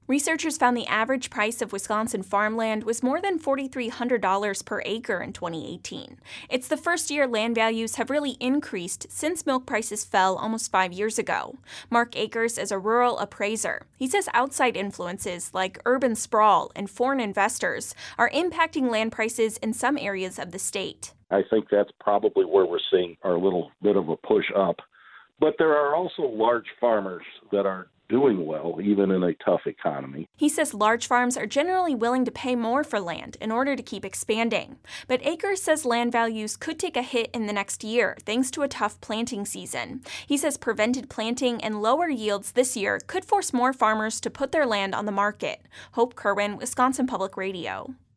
Researchers found the average price of Wisconsin farmland was more than $4,300 per acre in 2018. It's the first year land values have really increased since milk prices fell almost 5 years ago. Mark Akers is a rural appraiser. He says outside influences like urban sprawl and foreign investors are impacting land prices in some areas of the state. I think that's probably where we're seeing our little bit of a push up. But there are also large farmers that are doing well, even in a tough economy. He says large farms are generally willing to pay more for land in order to keep expanding. But Akers says land values could take a hit in the next year, thanks to a tough planting season. He says prevented planting and lower yields this year could force more farmers to put their land on the market. Hope Kerwin, Wisconsin Public Radio.